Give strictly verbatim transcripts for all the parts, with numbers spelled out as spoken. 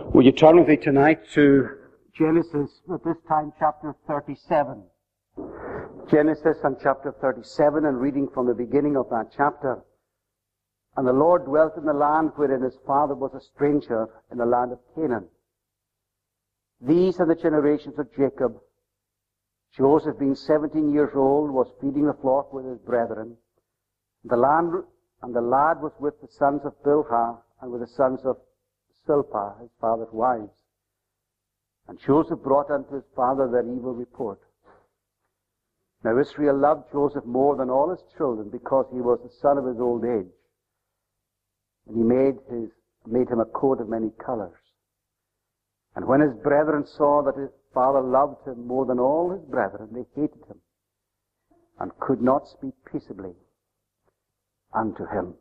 Will you turn with me tonight to Genesis, at this time chapter thirty-seven. Genesis and chapter thirty-seven, and reading from the beginning of that chapter. And the Lord dwelt in the land wherein his father was a stranger, in the land of Canaan. These are the generations of Jacob. Joseph, being seventeen years old, was feeding the flock with his brethren. The land, and the lad was with the sons of Bilhah, and with the sons of Zilpah, his father's wives. And Joseph brought unto his father their evil report. Now Israel loved Joseph more than all his children, because he was the son of his old age. And he made his made him a coat of many colors. And when his brethren saw that his father loved him more than all his brethren, they hated him, and could not speak peaceably unto him.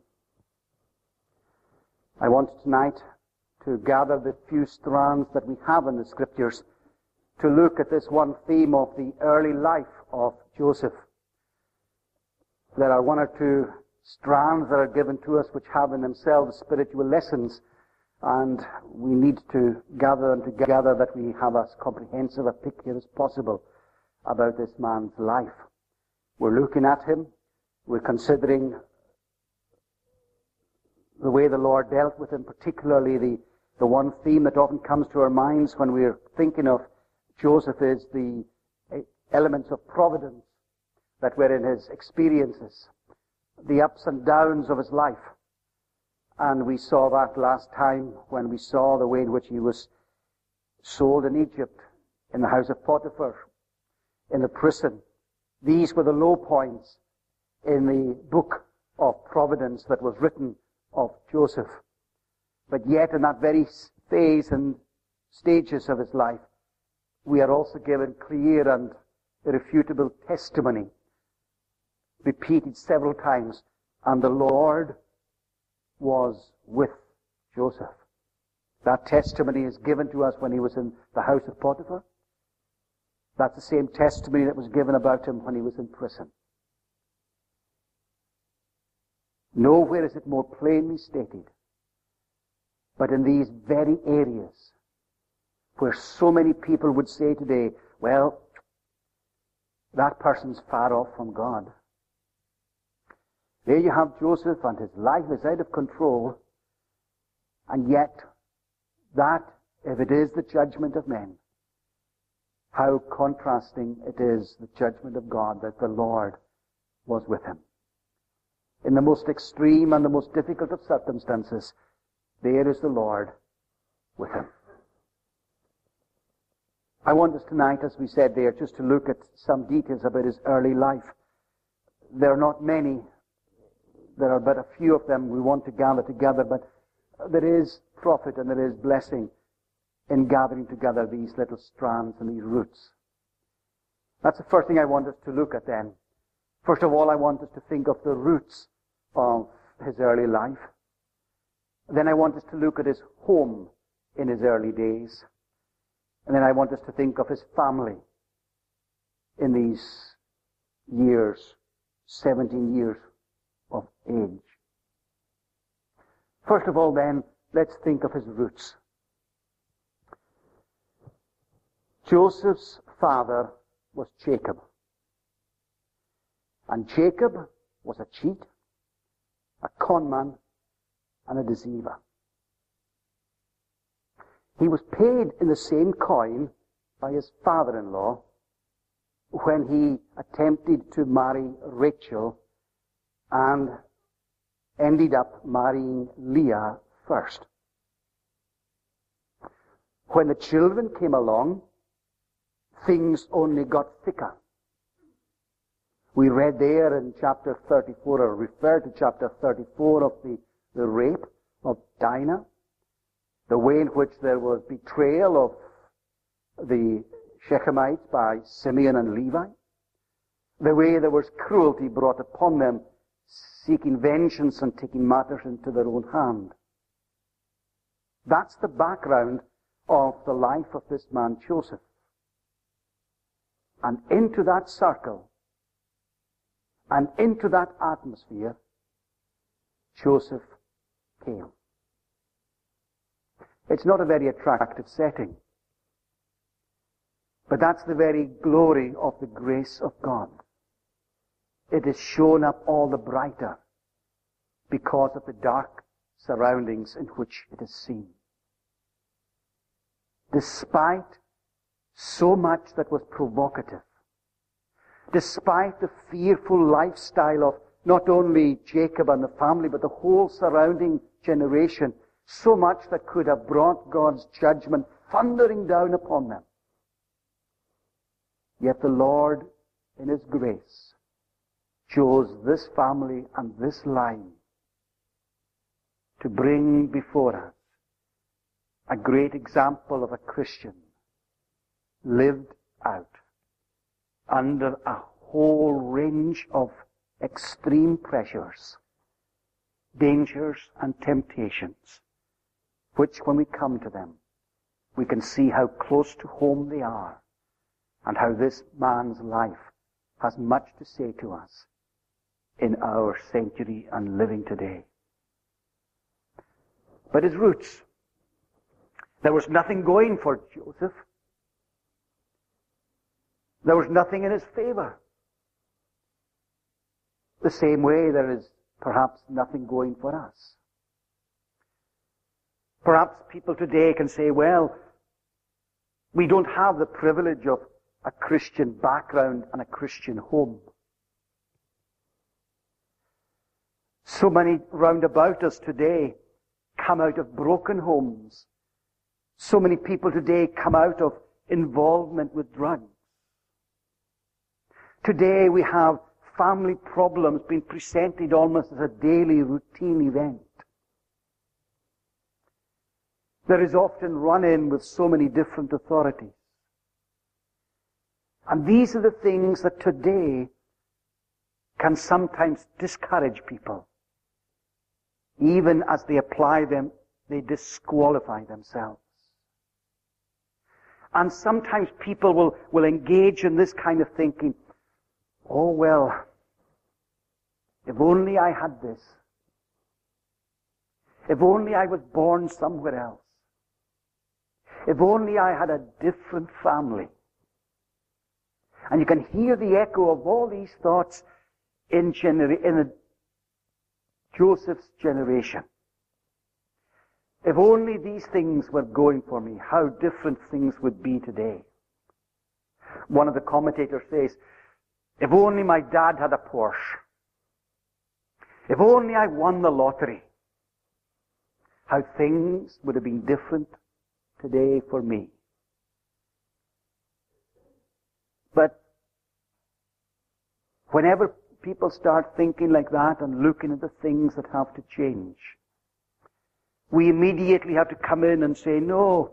I want tonight to gather the few strands that we have in the Scriptures to look at this one theme of the early life of Joseph. There are one or two strands that are given to us which have in themselves spiritual lessons, and we need to gather them together that we have as comprehensive a picture as possible about this man's life. We're looking at him, we're considering the way the Lord dealt with him, particularly the, the one theme that often comes to our minds when we're thinking of Joseph is the elements of providence that were in his experiences, the ups and downs of his life. And we saw that last time when we saw the way in which he was sold in Egypt, in the house of Potiphar, in the prison. These were the low points in the book of providence that was written of Joseph. But yet in that very phase and stages of his life, we are also given clear and irrefutable testimony, repeated several times, and the Lord was with Joseph. That testimony is given to us when he was in the house of Potiphar. That's the same testimony that was given about him when he was in prison. Nowhere is it more plainly stated, but in these very areas where so many people would say today, well, that person's far off from God. There you have Joseph, and his life is out of control, and yet that, if it is the judgment of men, how contrasting it is the judgment of God that the Lord was with him. In the most extreme and the most difficult of circumstances, there is the Lord with him. I want us tonight, as we said there, just to look at some details about his early life. There are not many. There are but a few of them we want to gather together, but there is profit and there is blessing in gathering together these little strands and these roots. That's the first thing I want us to look at then. First of all, I want us to think of the roots of his early life. Then I want us to look at his home in his early days. And then I want us to think of his family in these years, seventeen years of age. First of all then, let's think of his roots. Joseph's father was Jacob. And Jacob was a cheat, a conman, and a deceiver. He was paid in the same coin by his father-in-law when he attempted to marry Rachel and ended up marrying Leah first. When the children came along, things only got thicker. We read there in chapter thirty-four, or referred to chapter thirty-four of the, the rape of Dinah, the way in which there was betrayal of the Shechemites by Simeon and Levi, the way there was cruelty brought upon them, seeking vengeance and taking matters into their own hand. That's the background of the life of this man Joseph. And into that circle, and into that atmosphere, Joseph came. It's not a very attractive setting. But that's the very glory of the grace of God. It is shown up all the brighter because of the dark surroundings in which it is seen. Despite so much that was provocative, despite the fearful lifestyle of not only Jacob and the family, but the whole surrounding generation, so much that could have brought God's judgment thundering down upon them. Yet the Lord, in His grace, chose this family and this line to bring before us a great example of a Christian lived out under a whole range of extreme pressures, dangers, and temptations, which, when we come to them, we can see how close to home they are, and how this man's life has much to say to us in our century and living today. But his roots, there was nothing going for Joseph. There was nothing in his favor. The same way there is perhaps nothing going for us. Perhaps people today can say, well, we don't have the privilege of a Christian background and a Christian home. So many round about us today come out of broken homes. So many people today come out of involvement with drugs. Today we have family problems being presented almost as a daily routine event. There is often run-in with so many different authorities. And these are the things that today can sometimes discourage people. Even as they apply them, they disqualify themselves. And sometimes people will, will engage in this kind of thinking, oh well, if only I had this. If only I was born somewhere else. If only I had a different family. And you can hear the echo of all these thoughts in, genera- in a Joseph's generation. If only these things were going for me, how different things would be today. One of the commentators says, if only my dad had a Porsche. If only I won the lottery. How things would have been different today for me. But whenever people start thinking like that and looking at the things that have to change, we immediately have to come in and say, no,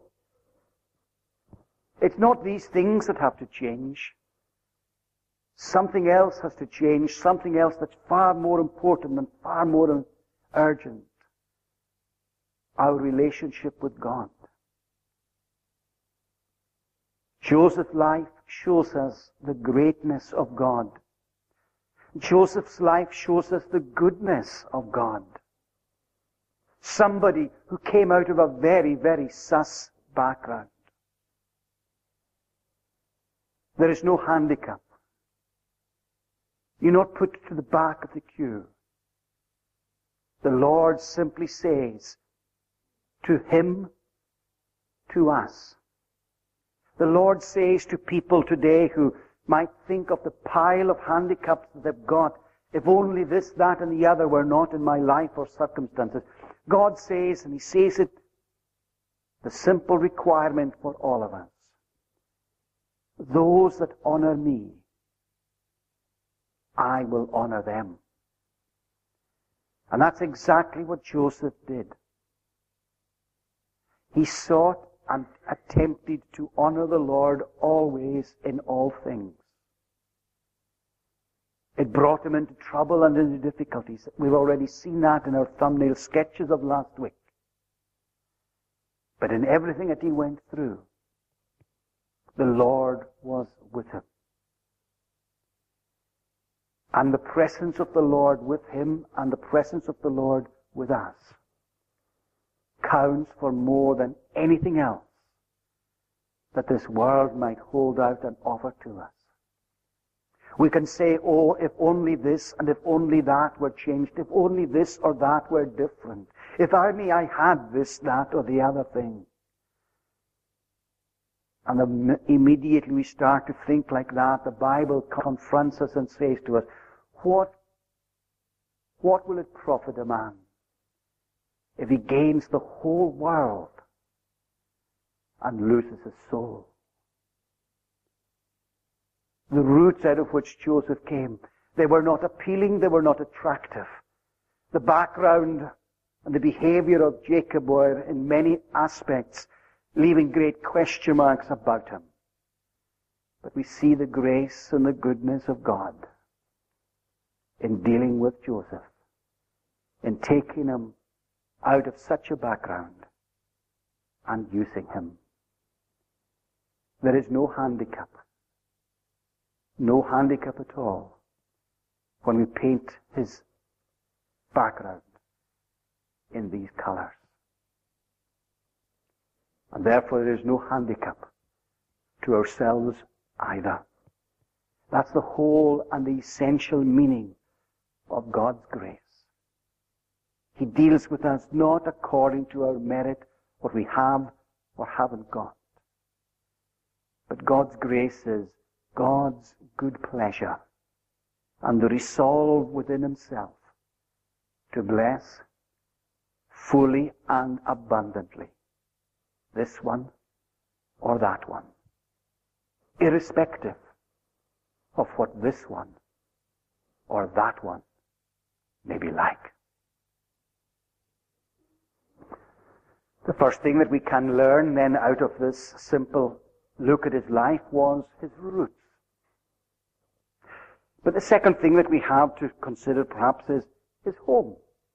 it's not these things that have to change. Something else has to change, something else that's far more important and far more urgent. Our relationship with God. Joseph's life shows us the greatness of God. Joseph's life shows us the goodness of God. Somebody who came out of a very, very sus background. There is no handicap. You're not put to the back of the queue. The Lord simply says to him, to us. The Lord says to people today who might think of the pile of handicaps that they've got, if only this, that, and the other were not in my life or circumstances. God says, and He says it, the simple requirement for all of us. Those that honor me, I will honor them. And that's exactly what Joseph did. He sought and attempted to honor the Lord always in all things. It brought him into trouble and into difficulties. We've already seen that in our thumbnail sketches of last week. But in everything that he went through, the Lord was with him. And the presence of the Lord with him and the presence of the Lord with us counts for more than anything else that this world might hold out and offer to us. We can say, oh, if only this and if only that were changed, if only this or that were different, if only I had this, that, or the other thing. And immediately we start to think like that, the Bible confronts us and says to us, what, what will it profit a man if he gains the whole world and loses his soul? The roots out of which Joseph came, they were not appealing, they were not attractive. The background and the behavior of Jacob were in many aspects leaving great question marks about him. But we see the grace and the goodness of God in dealing with Joseph, in taking him out of such a background and using him. There is no handicap, no handicap at all when we paint his background in these colors. And therefore there is no handicap to ourselves either. That's the whole and the essential meaning of God's grace. He deals with us not according to our merit, what we have or haven't got. But God's grace is God's good pleasure and the resolve within himself to bless fully and abundantly this one or that one, irrespective of what this one or that one may be like. The first thing that we can learn then out of this simple look at his life was his roots. But the second thing that we have to consider perhaps is his home.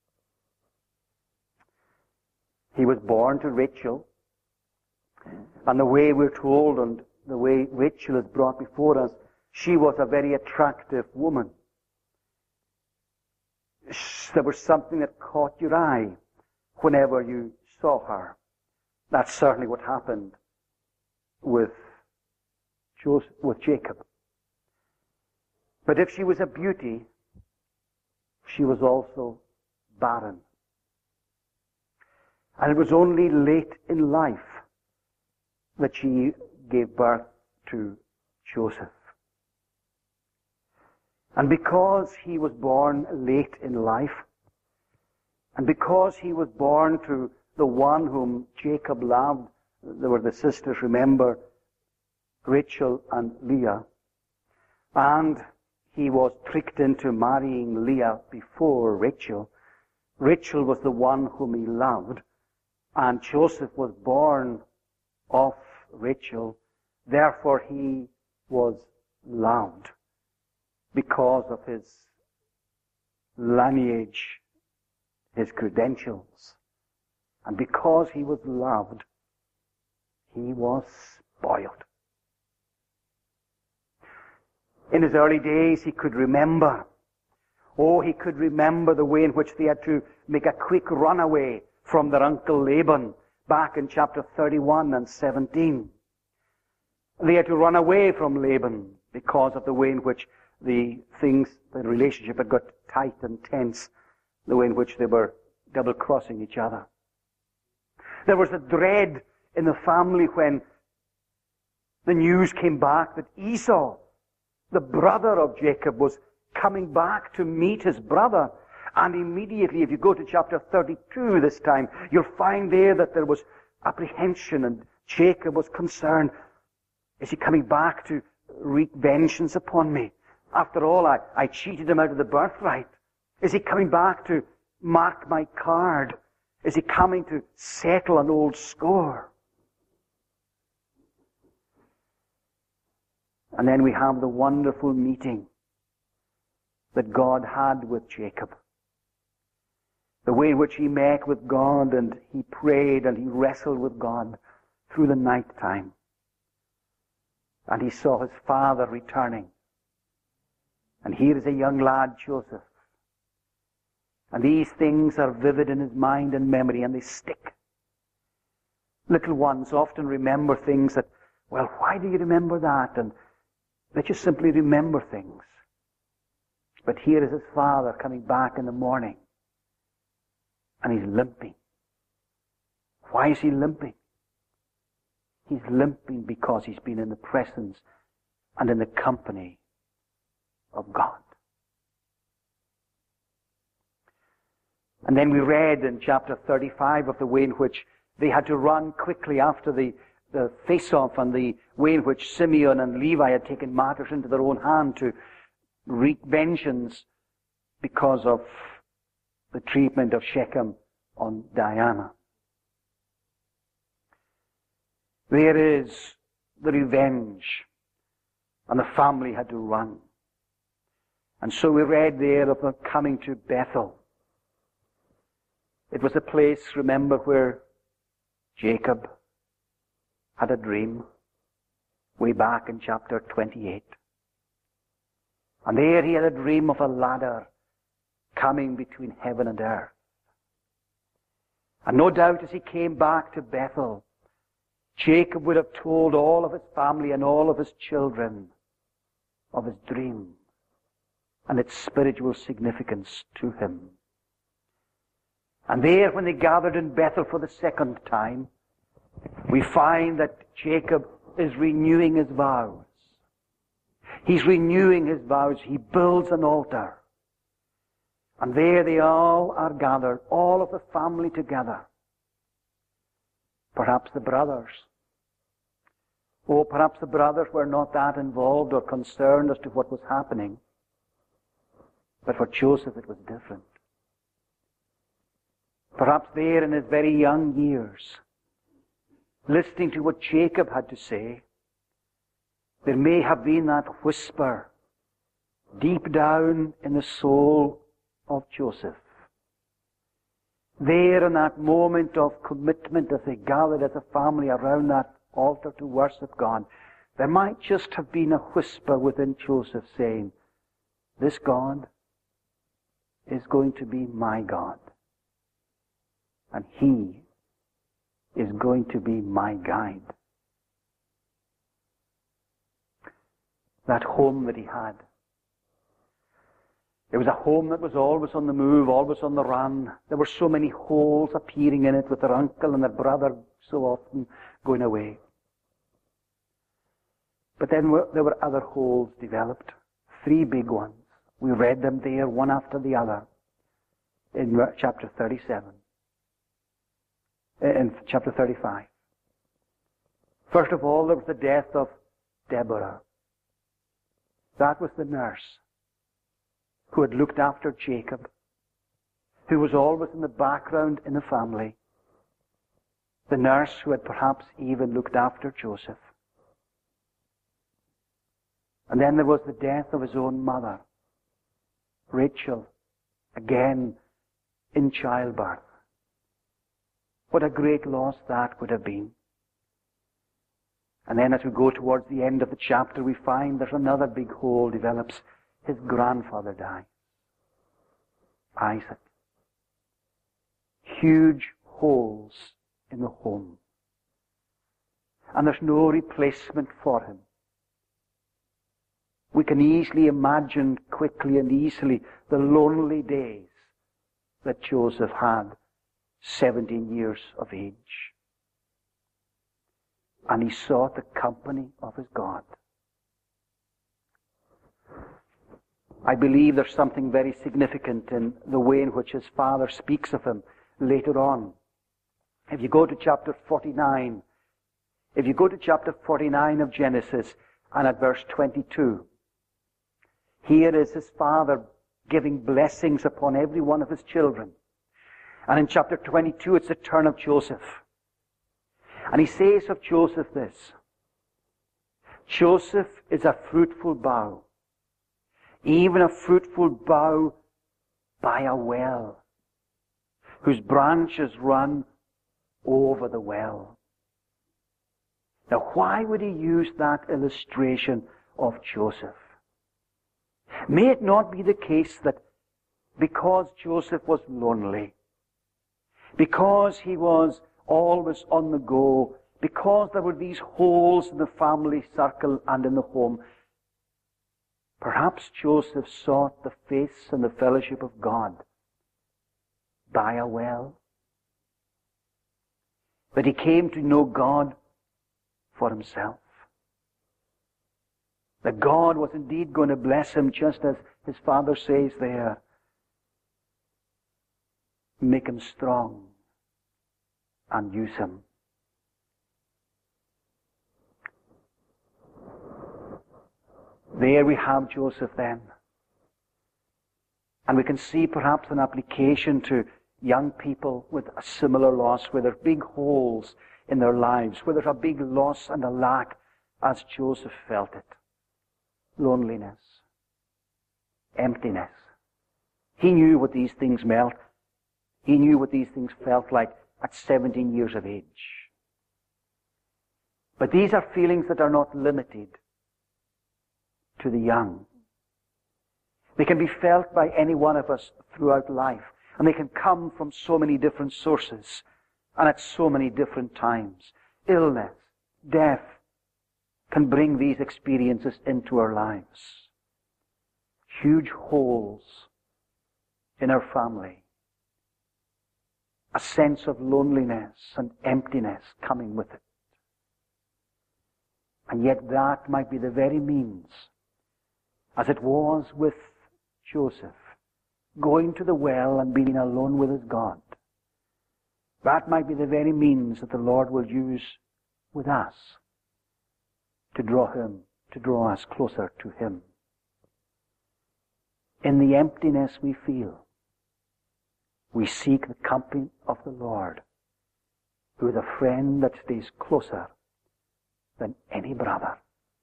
He was born to Rachel, and the way we're told and the way Rachel is brought before us, she was a very attractive woman. There was something that caught your eye whenever you saw her. That's certainly what happened with Joseph, with Jacob. But if she was a beauty, she was also barren. And it was only late in life that she gave birth to Joseph. And because he was born late in life, and because he was born to the one whom Jacob loved, there were the sisters, remember, Rachel and Leah, and he was tricked into marrying Leah before Rachel. Rachel was the one whom he loved, and Joseph was born of Rachel. Therefore he was loved because of his lineage, his credentials. And because he was loved, he was spoiled. In his early days, he could remember. Oh, he could remember the way in which they had to make a quick runaway from their uncle Laban back in chapter thirty-one and seventeen. They had to run away from Laban because of the way in which the things, the relationship had got tight and tense, the way in which they were double-crossing each other. There was a dread in the family when the news came back that Esau, the brother of Jacob, was coming back to meet his brother. And immediately, if you go to chapter thirty-two this time, you'll find there that there was apprehension, and Jacob was concerned. Is he coming back to wreak vengeance upon me? After all, I, I cheated him out of the birthright. Is he coming back to mark my card? Is he coming to settle an old score? And then we have the wonderful meeting that God had with Jacob. The way in which he met with God and he prayed and he wrestled with God through the night time. And he saw his father returning. And here is a young lad, Joseph. And these things are vivid in his mind and memory, and they stick. Little ones often remember things that, well, why do you remember that? And they just simply remember things. But here is his father coming back in the morning, and he's limping. Why is he limping? He's limping because he's been in the presence and in the company of God. And then we read in chapter thirty-five of the way in which they had to run quickly after the, the face-off, and the way in which Simeon and Levi had taken matters into their own hand to wreak vengeance because of the treatment of Shechem on Diana. There is the revenge, and the family had to run. And so we read there of them coming to Bethel. It was a place, remember, where Jacob had a dream way back in chapter twenty-eight. And there he had a dream of a ladder coming between heaven and earth. And no doubt as he came back to Bethel, Jacob would have told all of his family and all of his children of his dream and its spiritual significance to him. And there, when they gathered in Bethel for the second time, we find that Jacob is renewing his vows. He's renewing his vows. He builds an altar. And there they all are gathered, all of the family together. Perhaps the brothers. Oh, perhaps the brothers were not that involved or concerned as to what was happening. But for Joseph it was different. Perhaps there in his very young years, listening to what Jacob had to say, there may have been that whisper deep down in the soul of Joseph. There in that moment of commitment as they gathered as a family around that altar to worship God, there might just have been a whisper within Joseph saying, this God is going to be my God. And He is going to be my guide. That home that he had. It was a home that was always on the move, always on the run. There were so many holes appearing in it with their uncle and their brother so often going away. But then there were other holes developed. Three big ones. We read them there one after the other in chapter thirty-seven. In chapter thirty-five. First of all, there was the death of Deborah. That was the nurse who had looked after Jacob, who was always in the background in the family. The nurse who had perhaps even looked after Joseph. And then there was the death of his own mother, Rachel, again in childbirth. What a great loss that would have been. And then as we go towards the end of the chapter, we find there's another big hole develops. His grandfather dies. Isaac. Huge holes in the home. And there's no replacement for him. We can easily imagine quickly and easily the lonely days that Joseph had, seventeen years of age. And he sought the company of his God. I believe there's something very significant in the way in which his father speaks of him later on. If you go to chapter forty-nine, if you go to chapter forty-nine of Genesis and at verse twenty-two, here is his father giving blessings upon every one of his children. And in chapter twenty-two, it's the turn of Joseph. And he says of Joseph this, Joseph is a fruitful bough, even a fruitful bough by a well, whose branches run over the well. Now, why would he use that illustration of Joseph? May it not be the case that because Joseph was lonely, because he was always on the go, because there were these holes in the family circle and in the home. Perhaps Joseph sought the face and the fellowship of God by a well. That he came to know God for himself. That God was indeed going to bless him, just as his father says there. Make him strong and use him. There we have Joseph then. And we can see perhaps an application to young people with a similar loss, where there are big holes in their lives, where there's a big loss and a lack, as Joseph felt it. Loneliness. Emptiness. He knew what these things meant. He knew what these things felt like at seventeen years of age. But these are feelings that are not limited to the young. They can be felt by any one of us throughout life. And they can come from so many different sources and at so many different times. Illness, death can bring these experiences into our lives. Huge holes in our family. A sense of loneliness and emptiness coming with it. And yet that might be the very means, as it was with Joseph, going to the well and being alone with his God. That might be the very means that the Lord will use with us to draw him, to draw us closer to him. In the emptiness we feel, we seek the company of the Lord, who is a friend that stays closer than any brother.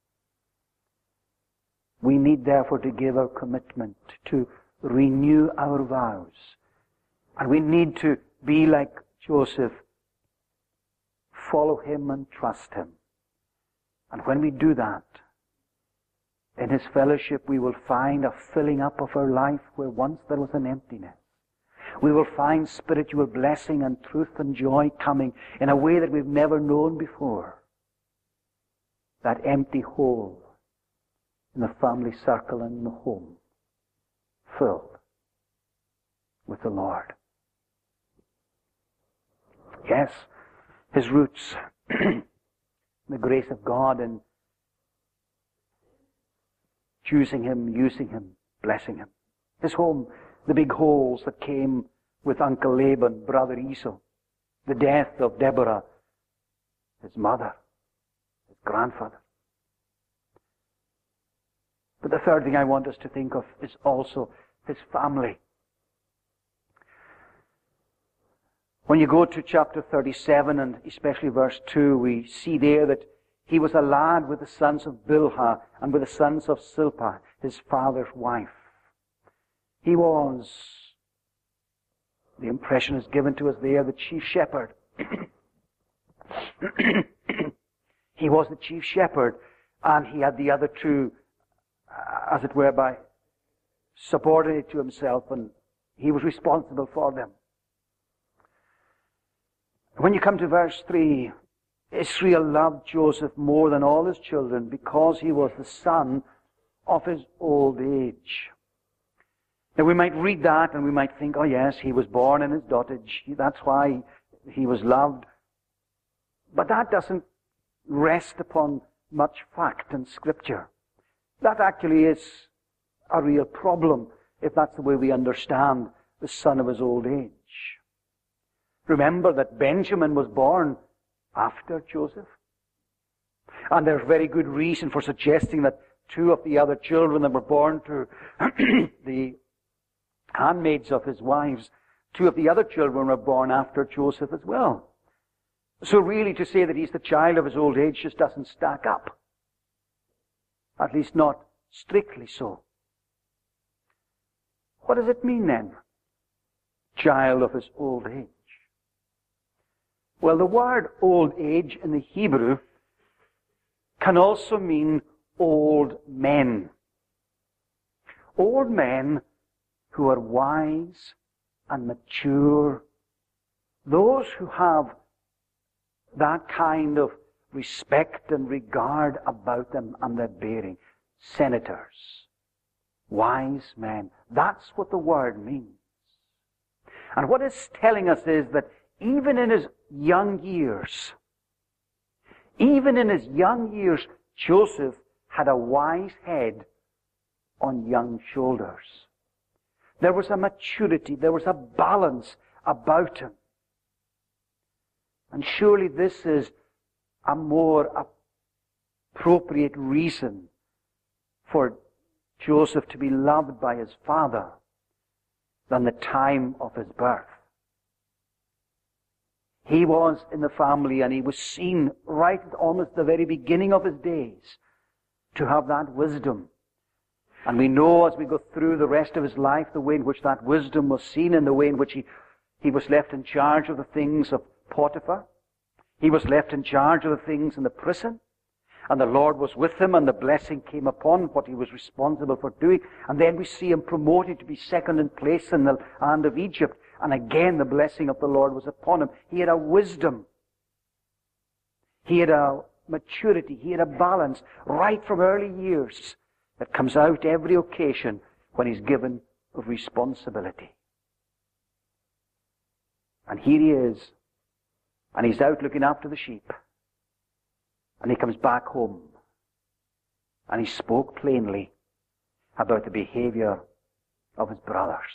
We need therefore to give our commitment, to renew our vows. And we need to be like Joseph, follow him and trust him. And when we do that, in his fellowship we will find a filling up of our life where once there was an emptiness. We will find spiritual blessing and truth and joy coming in a way that we've never known before. That empty hole in the family circle and in the home, filled with the Lord. Yes, his roots, the grace of God in choosing him, using him, blessing him. His home, the big holes that came with Uncle Laban, brother Esau, the death of Deborah, his mother, his grandfather. But the third thing I want us to think of is also his family. When you go to chapter thirty-seven, and especially verse two, we see there that he was a lad with the sons of Bilhah and with the sons of Zilpah, his father's wife. He was, the impression is given to us there, the chief shepherd. He was the chief shepherd, and he had the other two, as it were, by subordinate to himself, and he was responsible for them. When you come to verse three, Israel loved Joseph more than all his children because he was the son of his old age. Now we might read that and we might think, oh yes, he was born in his dotage, that's why he was loved. But that doesn't rest upon much fact in Scripture. That actually is a real problem if that's the way we understand the son of his old age. Remember that Benjamin was born after Joseph. And there's very good reason for suggesting that two of the other children that were born to the handmaids of his wives, two of the other children were born after Joseph as well. So really to say that he's the child of his old age just doesn't stack up. At least not strictly so. What does it mean then? Child of his old age. Well, the word old age in the Hebrew can also mean old men. Old men who are wise and mature. Those who have that kind of respect and regard about them and their bearing. Senators, wise men. That's what the word means. And what it's telling us is that even in his young years, even in his young years, Joseph had a wise head on young shoulders. There was a maturity, there was a balance about him. And surely this is a more appropriate reason for Joseph to be loved by his father than the time of his birth. He was in the family, and he was seen right at almost the very beginning of his days to have that wisdom. And we know as we go through the rest of his life the way in which that wisdom was seen, and the way in which he, he was left in charge of the things of Potiphar. He was left in charge of the things in the prison. And the Lord was with him, and the blessing came upon what he was responsible for doing. And then we see him promoted to be second in place in the land of Egypt. And again the blessing of the Lord was upon him. He had a wisdom. He had a maturity. He had a balance right from early years that comes out every occasion when he's given of responsibility. And here he is. And he's out looking after the sheep. And he comes back home. And he spoke plainly about the behavior of his brothers.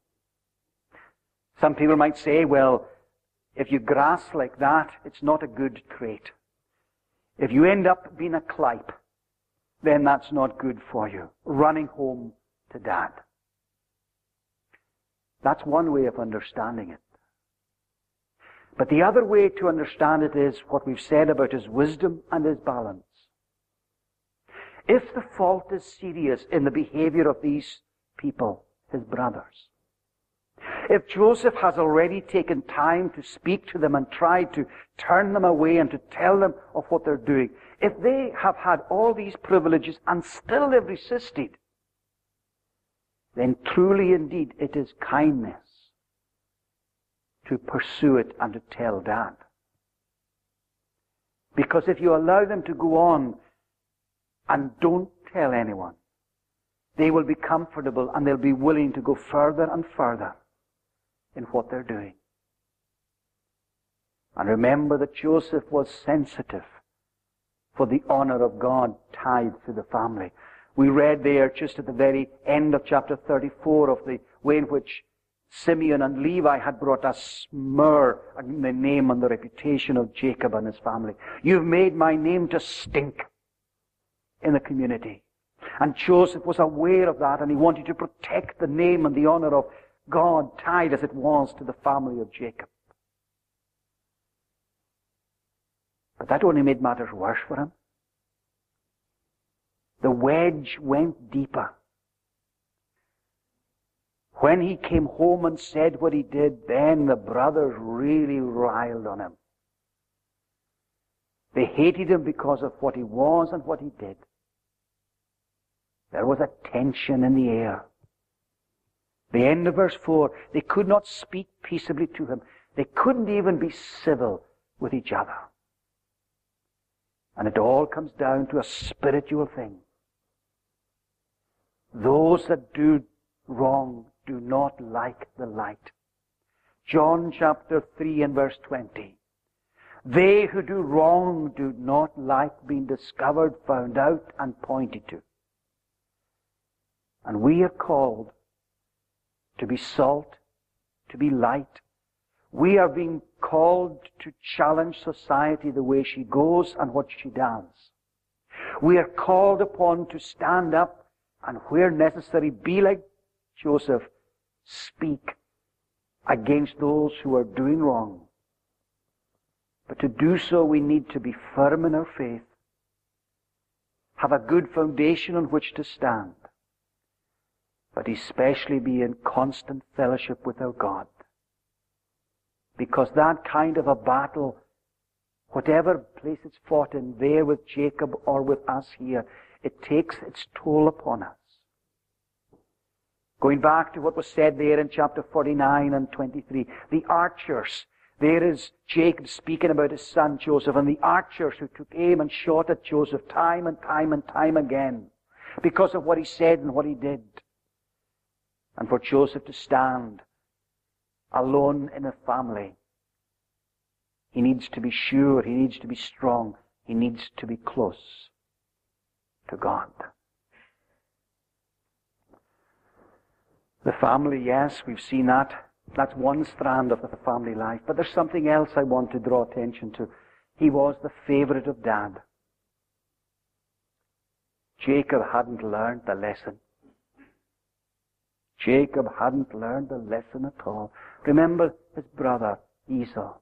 Some people might say, well, if you grasp like that, it's not a good trait. If you end up being a clipe, then that's not good for you. Running home to dad. That's one way of understanding it. But the other way to understand it is what we've said about his wisdom and his balance. If the fault is serious in the behavior of these people, his brothers, if Joseph has already taken time to speak to them and tried to turn them away and to tell them of what they're doing, if they have had all these privileges and still they've resisted, then truly indeed it is kindness to pursue it and to tell dad. Because if you allow them to go on and don't tell anyone, they will be comfortable and they'll be willing to go further and further in what they're doing. And remember that Joseph was sensitive for the honor of God tied to the family. We read there just at the very end of chapter thirty-four of the way in which Simeon and Levi had brought a smear in the name and the reputation of Jacob and his family. You've made my name to stink in the community. And Joseph was aware of that, and he wanted to protect the name and the honor of God tied as it was to the family of Jacob. But that only made matters worse for him. The wedge went deeper. When he came home and said what he did, then the brothers really riled on him. They hated him because of what he was and what he did. There was a tension in the air. The end of verse four, they could not speak peaceably to him. They couldn't even be civil with each other. And it all comes down to a spiritual thing. Those that do wrong do not like the light. John chapter three and verse twenty. They who do wrong do not like being discovered, found out, and pointed to. And we are called to be salt, to be light. We are being called to challenge society the way she goes and what she does. We are called upon to stand up and where necessary be like Joseph, speak against those who are doing wrong. But to do so we need to be firm in our faith, have a good foundation on which to stand, but especially be in constant fellowship with our God. Because that kind of a battle, whatever place it's fought in, there with Jacob or with us here, it takes its toll upon us. Going back to what was said there in chapter forty-nine and twenty-three, the archers, There is Jacob speaking about his son Joseph and the archers who took aim and shot at Joseph time and time and time again because of what he said and what he did. And for Joseph to stand alone in a family, he needs to be sure, he needs to be strong, he needs to be close to God. The family, yes, we've seen that. That's one strand of the family life. But there's something else I want to draw attention to. He was the favorite of Dad. Jacob hadn't learned the lesson. Jacob hadn't learned the lesson at all. Remember his brother Esau.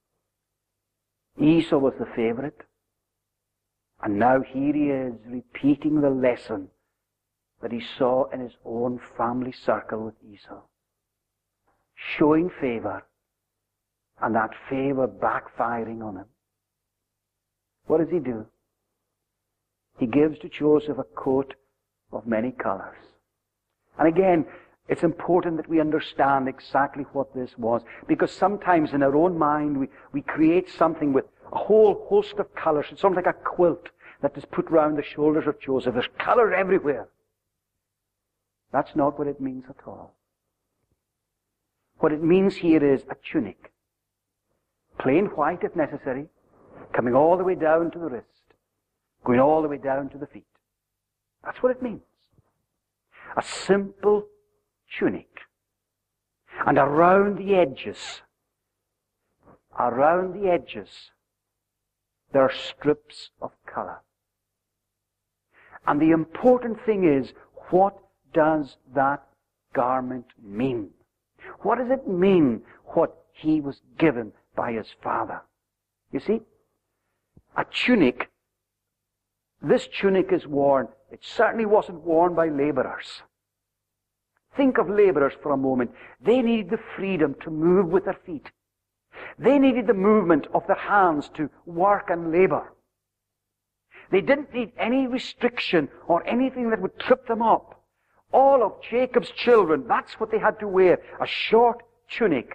Esau was the favorite. And now here he is repeating the lesson that he saw in his own family circle with Esau. Showing favor, and that favor backfiring on him. What does he do? He gives to Joseph a coat of many colors. And again, it's important that we understand exactly what this was, because sometimes in our own mind we, we create something with a whole host of colors. It's sort of like a quilt that is put round the shoulders of Joseph. There's color everywhere. That's not what it means at all. What it means here is a tunic. Plain white if necessary, coming all the way down to the wrist, going all the way down to the feet. That's what it means. A simple tunic. And around the edges, around the edges, there are strips of color. And the important thing is, what does that garment mean? What does it mean, what he was given by his father? You see, a tunic, this tunic is worn, it certainly wasn't worn by laborers. Think of laborers for a moment. They needed the freedom to move with their feet. They needed the movement of their hands to work and labor. They didn't need any restriction or anything that would trip them up. All of Jacob's children, that's what they had to wear, a short tunic.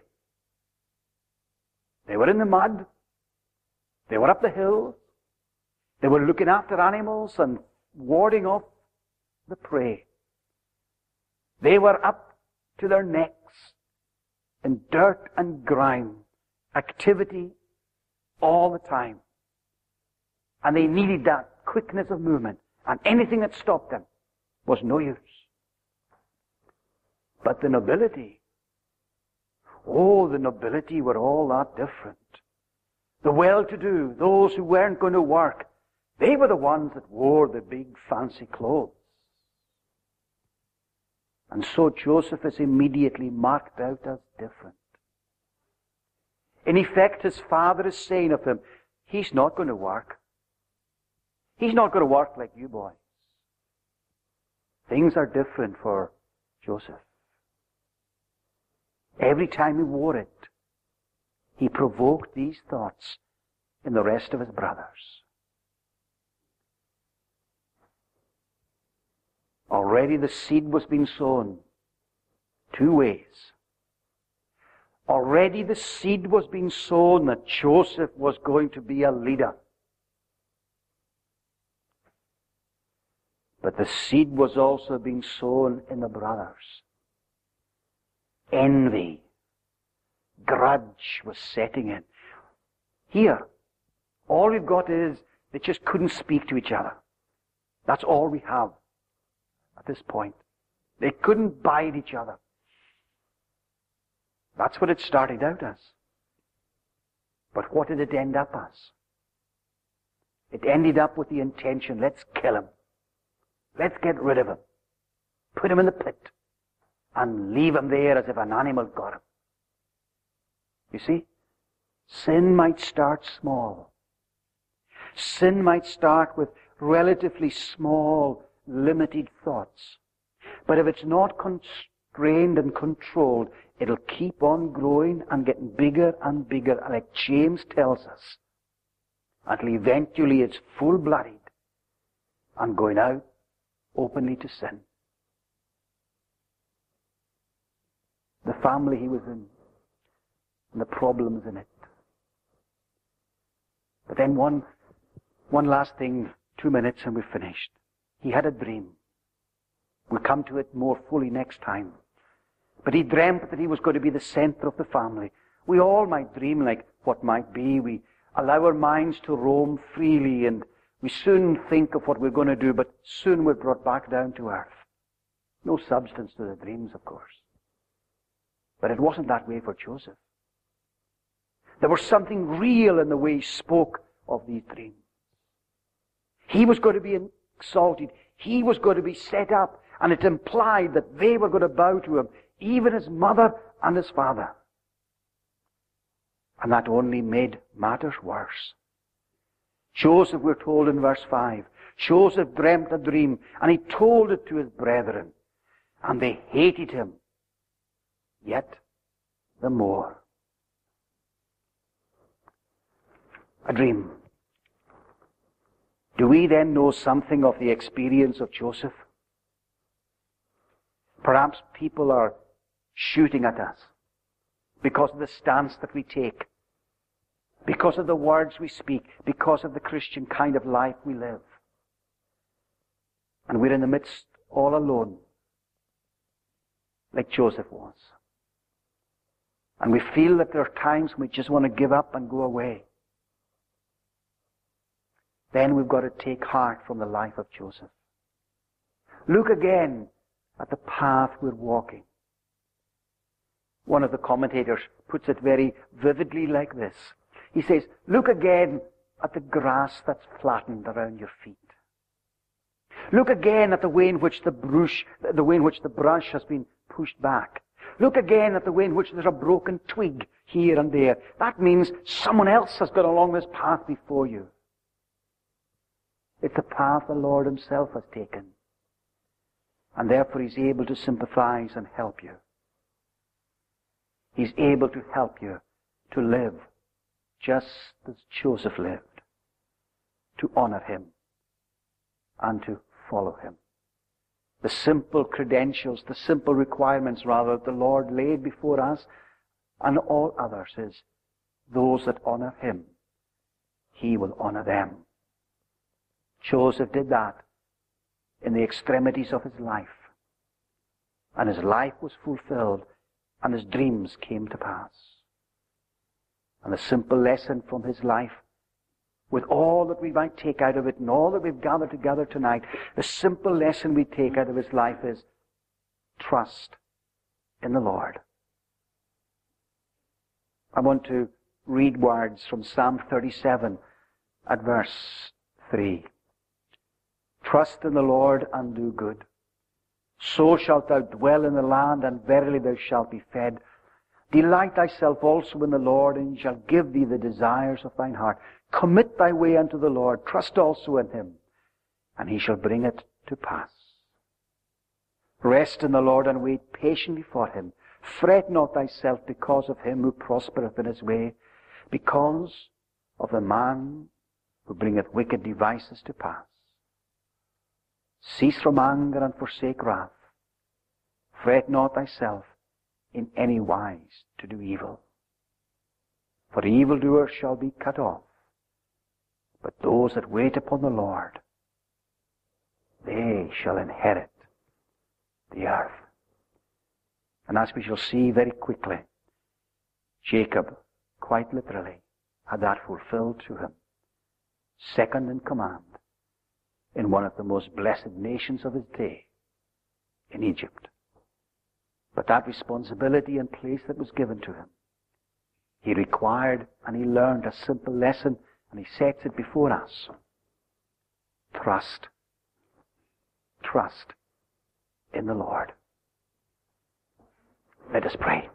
They were in the mud. They were up the hills. They were looking after animals and warding off the prey. They were up to their necks in dirt and grime, activity all the time. And they needed that quickness of movement, and anything that stopped them was no use. But the nobility, oh, the nobility were all that different. The well-to-do, those who weren't going to work, they were the ones that wore the big fancy clothes. And so Joseph is immediately marked out as different. In effect, his father is saying of him, he's not going to work. He's not going to work like you boys. Things are different for Joseph. Every time he wore it, he provoked these thoughts in the rest of his brothers. Already the seed was being sown two ways. Already the seed was being sown that Joseph was going to be a leader. But the seed was also being sown in the brothers. Envy, grudge was setting in. Here, all we've got is they just couldn't speak to each other. That's all we have at this point. They couldn't bide each other. That's what it started out as. But what did it end up as? It ended up with the intention, let's kill him. Let's get rid of him. Put him in the pit. And leave him there as if an animal got him. You see? Sin might start small. Sin might start with relatively small, limited thoughts. But if it's not constrained and controlled, it'll keep on growing and getting bigger and bigger, like James tells us. Until eventually it's full-blooded and going out openly to sin. The family he was in, and the problems in it. But then one, one last thing, two minutes and we're finished. He had a dream. We'll come to it more fully next time. But he dreamt that he was going to be the center of the family. We all might dream like what might be. We allow our minds to roam freely, and we soon think of what we're going to do, but soon we're brought back down to earth. No substance to the dreams, of course. But it wasn't that way for Joseph. There was something real in the way he spoke of these dreams. He was going to be exalted. He was going to be set up. And it implied that they were going to bow to him, even his mother and his father. And that only made matters worse. Joseph, we're told in verse five, Joseph dreamt a dream, and he told it to his brethren, and they hated him yet the more. A dream. Do we then know something of the experience of Joseph? Perhaps people are shooting at us because of the stance that we take, because of the words we speak, because of the Christian kind of life we live. And we're in the midst all alone, like Joseph was. And we feel that there are times when we just want to give up and go away. Then we've got to take heart from the life of Joseph. Look again at the path we're walking. One of the commentators puts it very vividly like this. He says, look again at the grass that's flattened around your feet. Look again at the way in which the brush, the way in which the brush has been pushed back. Look again at the way in which there's a broken twig here and there. That means someone else has gone along this path before you. It's the path the Lord himself has taken. And therefore he's able to sympathize and help you. He's able to help you to live just as Joseph lived, to honor him and to follow him. The simple credentials, the simple requirements rather, the Lord laid before us and all others is, those that honor him, he will honor them. Joseph did that in the extremities of his life. And his life was fulfilled, and his dreams came to pass. And the simple lesson from his life, with all that we might take out of it and all that we've gathered together tonight, the simple lesson we take out of his life is trust in the Lord. I want to read words from Psalm thirty-seven at verse three. Trust in the Lord and do good. So shalt thou dwell in the land, and verily thou shalt be fed. Delight thyself also in the Lord, and he shall give thee the desires of thine heart. Commit thy way unto the Lord. Trust also in him, and he shall bring it to pass. Rest in the Lord and wait patiently for him. Fret not thyself because of him who prospereth in his way, because of the man who bringeth wicked devices to pass. Cease from anger and forsake wrath. Fret not thyself in any wise to do evil. For evildoers shall be cut off, but those that wait upon the Lord, they shall inherit the earth. And as we shall see very quickly, Jacob, quite literally, had that fulfilled to him. Second in command in one of the most blessed nations of his day, in Egypt. But that responsibility and place that was given to him, he required and he learned a simple lesson, and he sets it before us. Trust. Trust in the Lord. Let us pray.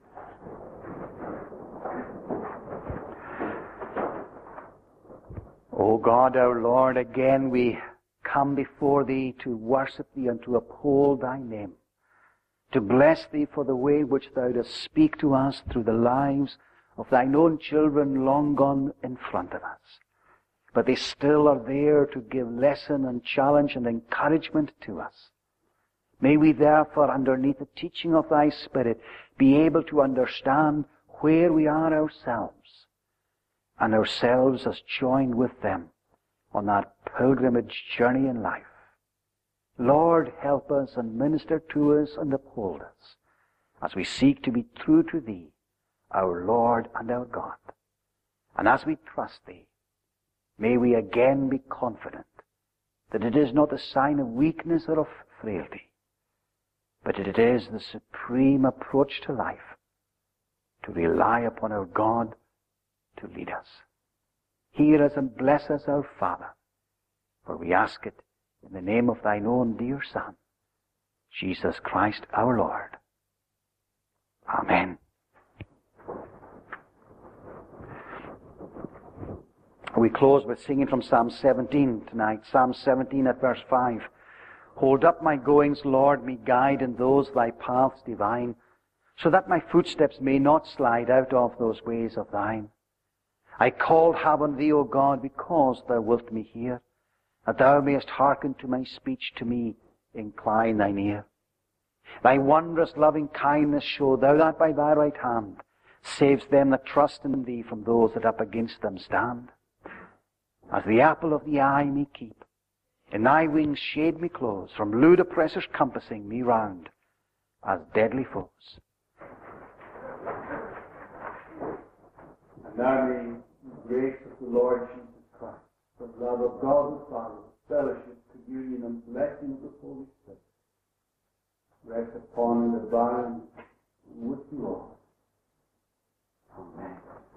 O God, our Lord, again we come before thee to worship thee and to uphold thy name, to bless thee for the way which thou dost speak to us through the lives of thine own children long gone in front of us. But they still are there to give lesson and challenge and encouragement to us. May we therefore, underneath the teaching of thy Spirit, be able to understand where we are ourselves and ourselves as joined with them on that pilgrimage journey in life. Lord, help us and minister to us and uphold us as we seek to be true to Thee, our Lord and our God. And as we trust Thee, may we again be confident that it is not a sign of weakness or of frailty, but it is the supreme approach to life, to rely upon our God to lead us. Hear us and bless us, our Father, for we ask it in the name of Thine own dear Son, Jesus Christ our Lord. Amen. We close with singing from Psalm seventeen tonight. Psalm seventeen at verse five. Hold up my goings, Lord, me guide in those Thy paths divine, so that my footsteps may not slide out of those ways of Thine. I called have on Thee, O God, because Thou wilt me hear, that Thou mayest hearken to my speech, to me incline Thine ear. Thy wondrous loving kindness show Thou that by Thy right hand saves them that trust in Thee from those that up against them stand. As the apple of the eye me keep, in Thy wings shade me close, from lewd oppressors compassing me round, as deadly foes. And now may the grace of the Lord Jesus Christ, the love of God the Father, fellowship, communion, and blessing of the Holy Spirit rest upon the body with you all. Amen.